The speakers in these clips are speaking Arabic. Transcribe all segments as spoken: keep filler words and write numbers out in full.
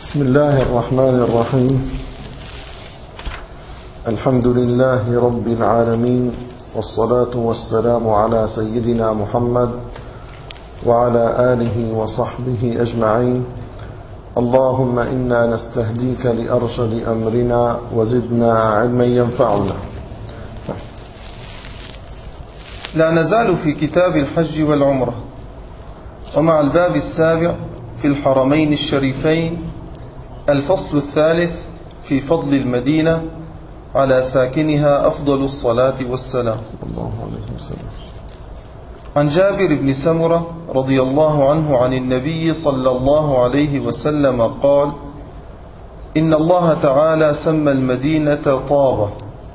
بسم الله الرحمن الرحيم. الحمد لله رب العالمين، والصلاة والسلام على سيدنا محمد وعلى آله وصحبه أجمعين. اللهم إنا نستهديك لأرشد أمرنا وزدنا علما ينفعنا. لا نزال في كتاب الحج والعمرة، ومع الباب السابع في الحرمين الشريفين، الفصل الثالث في فضل المدينة على ساكنها أفضل الصلاة والسلام. الله عليه وسلم. عن جابر بن سمرة رضي الله عنه عن النبي صلى الله عليه وسلم قال: إن الله تعالى سمى المدينة طابة.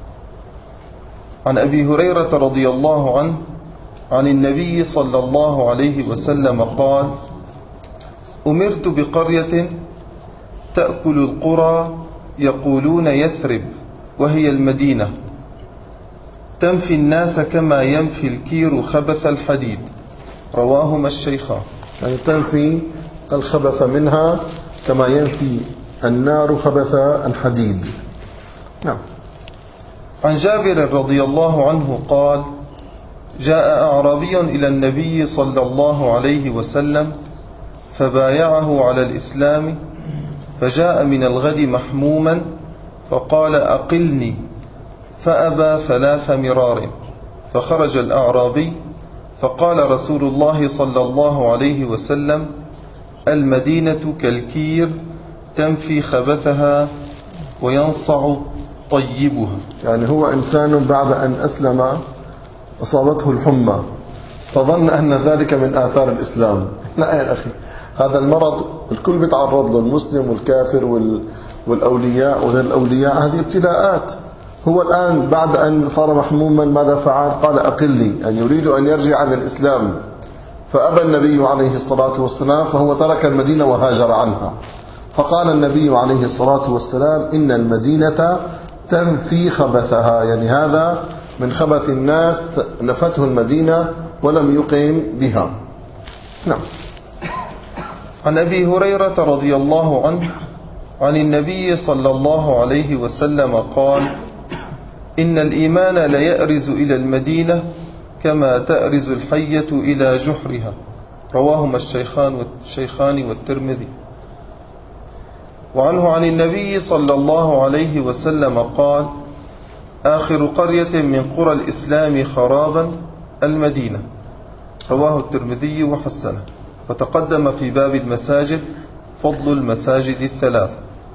عن أبي هريرة رضي الله عنه عن النبي صلى الله عليه وسلم قال: أمرت بقرية تأكل القرى يقولون يثرب، وهي المدينة، تنفي الناس كما ينفي الكير خبث الحديد. رواهما الشيخان. يعني تنفي الخبث منها كما ينفي النار خبث الحديد. نعم. عن جابر رضي الله عنه قال: جاء أعرابي إلى النبي صلى الله عليه وسلم فبايعه على الإسلام، فجاء من الغد محموما فقال: أقلني، فأبى ثلاث مرار، فخرج الأعرابي فقال رسول الله صلى الله عليه وسلم: المدينة كالكير تنفي خبثها وينصع طيبها. يعني هو إنسان بعد أن أسلم أصابته الحمى فظن أن ذلك من آثار الإسلام. لا يا أخي، هذا المرض الكل بيتعرض له، المسلم والكافر والأولياء وغير الأولياء، هذه ابتلاءات. هو الآن بعد أن صار محموما ماذا فعل؟ قال: أقلي، أن يريد أن يرجع عن الإسلام، فأبى النبي عليه الصلاة والسلام، فهو ترك المدينة وهاجر عنها. فقال النبي عليه الصلاة والسلام: إن المدينة تنفي خبثها، يعني هذا من خبث الناس، نفته المدينة ولم يقيم بها. نعم. عن أبي هريرة رضي الله عنه عن النبي صلى الله عليه وسلم قال: إن الإيمان ليأرز إلى المدينة كما تأرز الحية إلى جحرها. رواهما الشيخان والشيخان والترمذي. وعنه عن النبي صلى الله عليه وسلم قال: آخر قرية من قرى الإسلام خرابا المدينة. رواه الترمذي وحسنه. وتقدم في باب المساجد فضل المساجد الثلاث.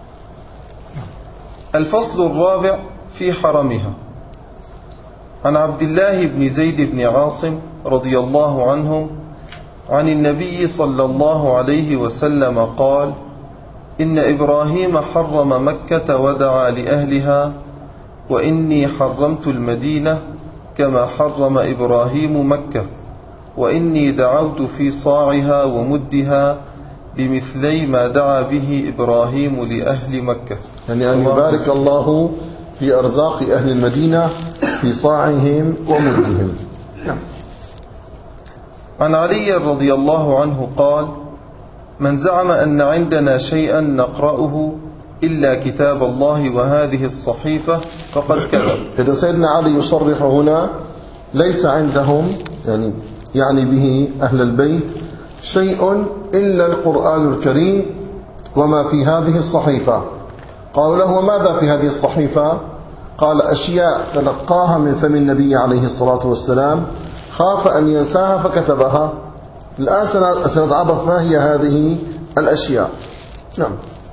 الفصل الرابع في حرمها. عن عبد الله بن زيد بن عاصم رضي الله عنهم عن النبي صلى الله عليه وسلم قال: إن إبراهيم حرم مكة ودعا لأهلها، وإني حرمت المدينة كما حرم إبراهيم مكة، وإني دعوت في صاعها ومدها بمثلي ما دعا به إبراهيم لأهل مكة. يعني أن يبارك الله في أرزاق أهل المدينة في صاعهم ومدهم. نعم. عن علي رضي الله عنه قال: من زعم أن عندنا شيئا نقرأه إلا كتاب الله وهذه الصحيفة فقد كذب. إذا سيدنا علي يصرح هنا ليس عندهم، يعني يعني به أهل البيت، شيء إلا القرآن الكريم وما في هذه الصحيفة. قالوا له: وماذا في هذه الصحيفة؟ قال: أشياء تلقاها من فم النبي عليه الصلاة والسلام، خاف أن ينساها فكتبها. الآن سنتعرف ما هي هذه الأشياء. نعم.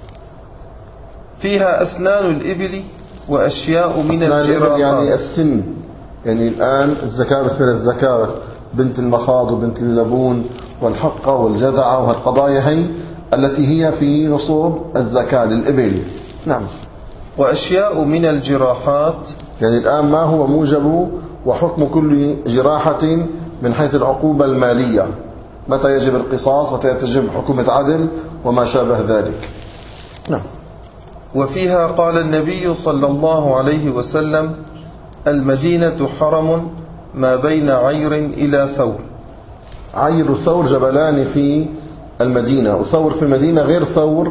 فيها أسنان الإبل وأشياء من الجرافات، يعني السن، يعني الآن الزكاة بالنسبة للزكاة، بنت المخاض وبنت اللبون والحقة والجذعة، وهالقضايا هي التي هي في نصوب الزكاة للإبل. نعم. وأشياء من الجراحات، يعني الآن ما هو موجب وحكم كل جراحة من حيث العقوبة المالية، متى يجب القصاص، متى يجب حكومة عدل وما شابه ذلك. نعم. وفيها قال النبي صلى الله عليه وسلم: المدينة حرم ما بين عير إلى ثور. عير وثور جبلان في المدينة، وثور في المدينة غير ثور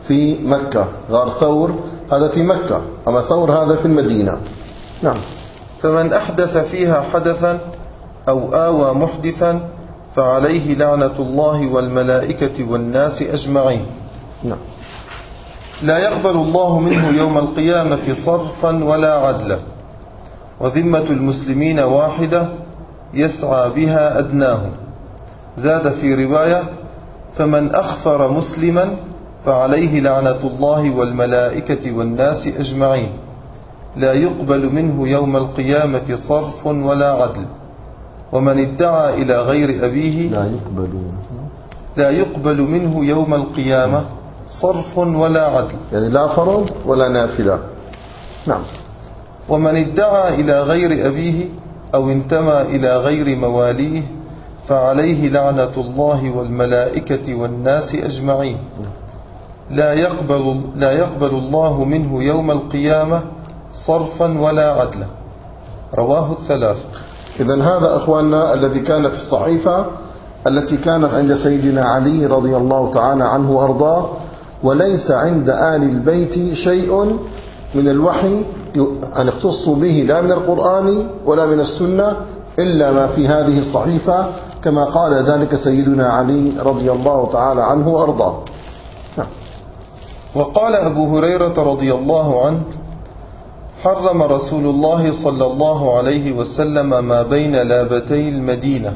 في مكة، غار ثور هذا في مكة، أما ثور هذا في المدينة. نعم. فمن أحدث فيها حدثا أو آوى محدثا فعليه لعنة الله والملائكة والناس أجمعين. نعم. لا يقبل الله منه يوم القيامة صرفا ولا عدلا، وذمة المسلمين واحدة يسعى بها أدناهم. زاد في رواية: فمن أخفر مسلما فعليه لعنة الله والملائكة والناس أجمعين، لا يقبل منه يوم القيامة صرف ولا عدل. ومن ادعى إلى غير أبيه لا يقبل لا يقبل منه يوم القيامة صرف ولا عدل، يعني لا فرض ولا نافلة. نعم. ومن ادعى إلى غير أبيه أو انتمى إلى غير مواليه فعليه لعنة الله والملائكة والناس أجمعين، لا يقبل, لا يقبل الله منه يوم القيامة صرفا ولا عدلا. رواه الثلاثة. إذن هذا أخواننا الذي كان في الصحيفة التي كانت عند سيدنا علي رضي الله تعالى عنه وأرضاه، وليس عند آل البيت شيء من الوحي أن اختصوا به لا من القرآن ولا من السنة إلا ما في هذه الصحيفة، كما قال ذلك سيدنا علي رضي الله تعالى عنه وأرضاه. نعم. وقال أبو هريرة رضي الله عنه: حرم رسول الله صلى الله عليه وسلم ما بين لابتي المدينة،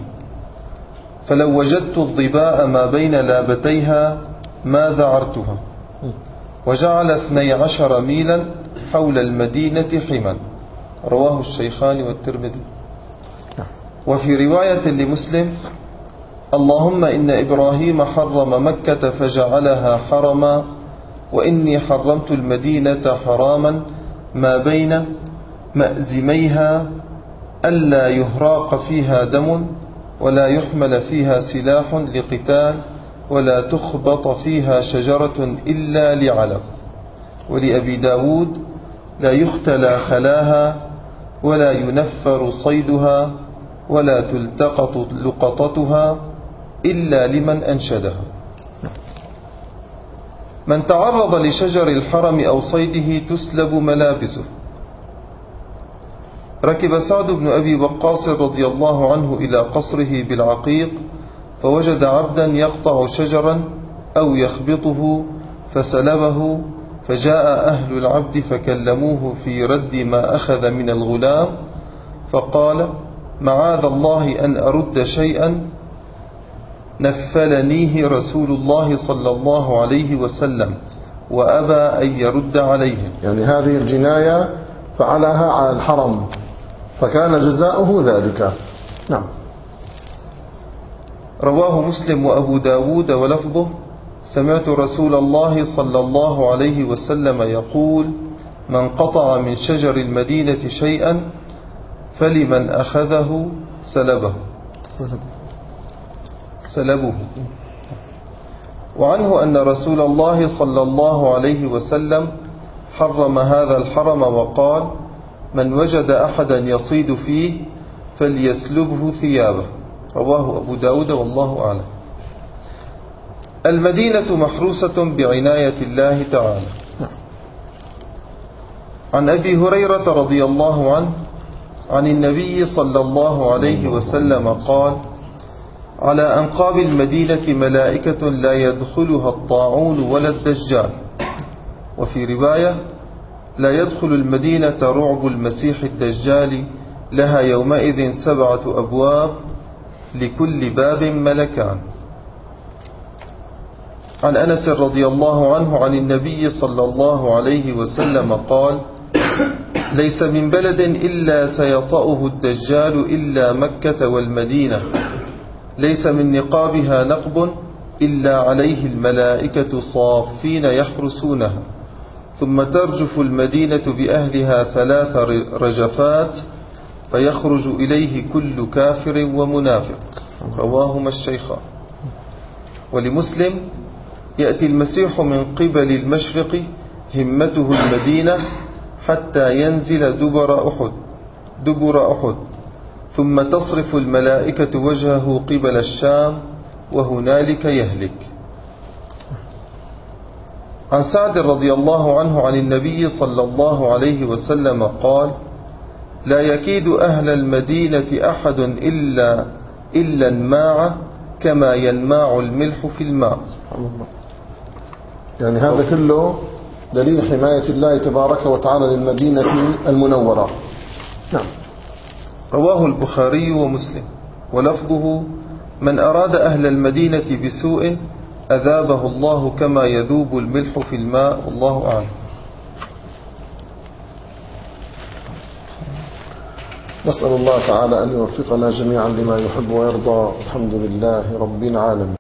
فلو وجدت الظباء ما بين لابتيها ما ذعرتها، وجعل اثني عشر ميلا حول المدينة حما. رواه الشيخان والترمذي. وفي رواية لمسلم: اللهم إن إبراهيم حرم مكة فجعلها حرما، وإني حرمت المدينة حراما ما بين مأزميها ألا يهراق فيها دم، ولا يحمل فيها سلاح لقتال، ولا تخبط فيها شجرة إلا لعلف. ولأبي داود: لا يختلى خلاها، ولا ينفر صيدها، ولا تلتقط لقطتها إلا لمن أنشدها. من تعرض لشجر الحرم أو صيده تسلب ملابسه. ركب سعد بن أبي وقاص رضي الله عنه إلى قصره بالعقيق، فوجد عبدا يقطع شجرا أو يخبطه فسلبه، فجاء أهل العبد فكلموه في رد ما أخذ من الغلام، فقال: معاذ الله أن أرد شيئا نفلنيه رسول الله صلى الله عليه وسلم، وأبى أن يرد عليه. يعني هذه الجناية فعلها على الحرم، فكان جزاؤه ذلك. نعم. رواه مسلم وأبو داود ولفظه: سمعت رسول الله صلى الله عليه وسلم يقول: من قطع من شجر المدينة شيئا فلمن أخذه سلبه سلبه. وعنه أن رسول الله صلى الله عليه وسلم حرم هذا الحرم وقال: من وجد أحدا يصيد فيه فليسلبه ثيابه. رواه أبو داود والله أعلم. المدينة محروسة بعناية الله تعالى. عن أبي هريرة رضي الله عنه عن النبي صلى الله عليه وسلم قال: على أنقاب المدينة ملائكة لا يدخلها الطاعون ولا الدجال. وفي رواية: لا يدخل المدينة رعب المسيح الدجال، لها يومئذ سبعة أبواب لكل باب ملكان. عن أنس رضي الله عنه عن النبي صلى الله عليه وسلم قال: ليس من بلد إلا سيطأه الدجال إلا مكة والمدينة، ليس من نقابها نقب إلا عليه الملائكة صافين يحرسونها، ثم ترجف المدينة بأهلها ثلاث رجفات فيخرج إليه كل كافر ومنافق. رواهما الشيخان. ولمسلم: يأتي المسيح من قبل المشرق همته المدينة حتى ينزل دبر أحد دبر أحد ثم تصرف الملائكة وجهه قبل الشام وهنالك يهلك. عن سعد رضي الله عنه عن النبي صلى الله عليه وسلم قال: لا يكيد أهل المدينة أحد إلا إلا انماع كما ينماع الملح في الماء. يعني هذا كله دليل حماية الله تبارك وتعالى للمدينة المنورة. نعم. رواه البخاري ومسلم، ولفظه: من أراد أهل المدينة بسوء أذابه الله كما يذوب الملح في الماء، والله أعلم. نسأل الله تعالى أن يوفقنا جميعا لما يحب ويرضى. الحمد لله رب العالمين.